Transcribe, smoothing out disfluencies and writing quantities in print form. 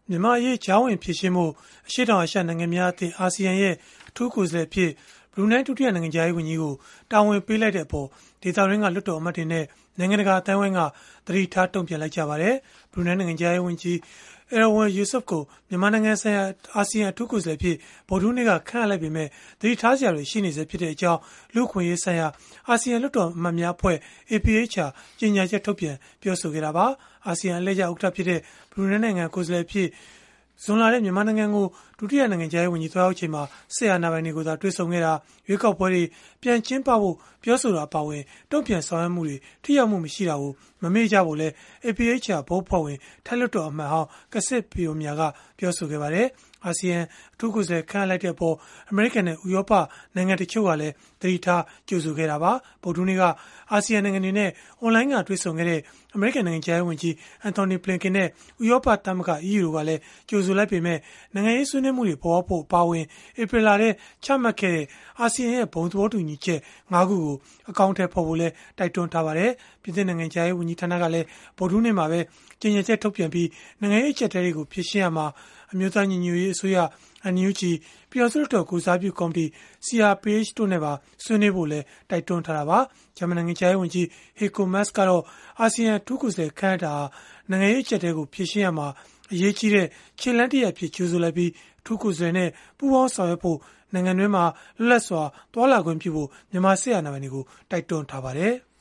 မြန်မာအရေးကြားဝင်ဖြေရှင်းဖို့အရှေ့တောင်အာရှနိုင်ငံများအသင်းအာဆီယံရဲ့အထူးကိုယ်စားလှယ်အဖြစ်ဘရူနိုင်းဒုတိယနိုင်ငံခြားရေးဝန်ကြီးကိုတာဝန်ပေးလိုက်တဲ့အပေါ်ဒေသတွင်းကလွှတ်တော်အမတ်တွေနဲ့နိုင်ငံတကာအသိုင်းအဝိုင်းကသတိထားတုံ့ပြန်လိုက်ကြပါတယ်။ ဘရူနိုင်းနိုင်ငံခြားရေးဝန်ကြီး Erywan Yusof ကိုမြန်မာနိုင်ငံဆိုင်ရာအာဆီယံအထူးကိုယ်စားလှယ်အဖြစ်ဗုဒ္ဓဟူးနေ့ကခန့်အပ်လိုက်ပေမဲ့သတိထားစရာတွေရှိနေဆဲဖြစ်တဲ့အကြောင်းလူ့အခွင့်အရေးဆိုင်ရာအာဆီယံလွှတ်တော်အမတ်များအဖွဲ့ APHR ကြေညာချက်ထုတ်ပြန်ပြောဆိုခဲ့တာပါ။ အာဆီယံအလှည့်ကျဥက္ကဋ္ဌဖြစ်တဲ့ဘရူနိုင်းနိုင်ငံကိုယ်စားလှယ်အဖြစ်ဇွန်လထဲမြန်မာနိုင်ငံကိုဒုတိယနိုင်ငံခြားရေးဝန်ကြီးသွားရောက်ချိန်မှာစစ်အာဏာပိုင်တွေကိုသာတွေ့ဆုံခဲ့တာရွေးကောက်ပွဲတွေပြန်ကျင်းပဖို့ပြောဆိုတာအပါအဝင်တုံ့ပြန်ဆောင်ရွက်မှုတွေထိရောက်မှုမရှိတာကိုမမေ့ကြဖို့လဲ APHR ဘုတ်ဖွဲ့ဝင်ထိုင်းလွှတ်တော်အမတ်ဟောင်းကစစ်ပီယိုမြာကပြောဆိုခဲ့ပါတယ်။ အာဆီယံအထူးကိုယ်စားလှယ်ခန့်အပ်လိုက်တဲ့အပေါ်အမေရိကန်နဲ့ဥရောပနိုင်ငံတချို့ကလည်းသတိထားကြိုဆိုခဲ့တာပါဗုဒ္ဓဟူးနေ့ကအာဆီယံနိုင်ငံတွေနဲ့အွန်လိုင်းကတွေ့ဆုံခဲ့တဲ့အမေရိကန်နိုင်ငံခြားရေးဝန်ကြီးအန်တိုနီဘလင်ကန်နဲ့ဥရောပသမဂ္ဂ EU တို့ကလည်းကြိုဆိုလိုက်ပေမဲ့နိုင်ငံရေးဆွေးနွေးမှုတွေပေါ်ပေါက်ဖို့အပါအဝင်ဧပြီလထဲချမှတ်ခဲ့တဲ့အာဆီယံရဲ့ဘုံသဘောတူညီချက် ၅ ခုကိုအကောင့်ထဲပေါ်ဖို့လဲတိုက်တွန်းထားပါတယ်။ပြည်သစ်နိုင်ငံခြားရေးဝန်ကြီးဌာနကလည်းဗုဒ္ဓဟူးနေ့မှာပဲကြေညာချက်ထုတ်ပြန်ပြီးနိုင်ငံရေးအကျပ်အတည်းတွေကိုဖြေရှင်းရမှာအမျိုးသားညီညွတ်ရေးအစိုးရ NUG ပြည်ထောင်စုလွှတ်တော်ကိုယ်စားပြုကော်မတီ CRPH တို့နဲ့ပါဆွေးနွေးဖို့လဲတိုက်တွန်းထားတာပါ။ဂျာမန်နိုင်ငံခြားရေးဝန်ကြီး Heiko Maas ကတော့အာဆီယံအထူးကိုယ်စားလှယ်ခန့်အပ်တာဟာနိုင်ငံရေးအကျပ်အတည်းကိုဖြေရှင်းရမှာအရေးကြီးတဲ့ခြေလှမ်းတစ်ရပ်အဖြစ်ကြိုဆိုလိုက်ပြီးအထူးကိုယ်စားလှယ်နဲ့ပူးပေါင်းဆောင်ရွက်ဖို့နိုင်ငံတွင်းမှာလွတ်လပ်စွာသွားလာခွင့်ပြုဖို့မြန်မာစစ်အာဏာပိုင်တွေကိုတိုက်တွန်းထားပါတယ်။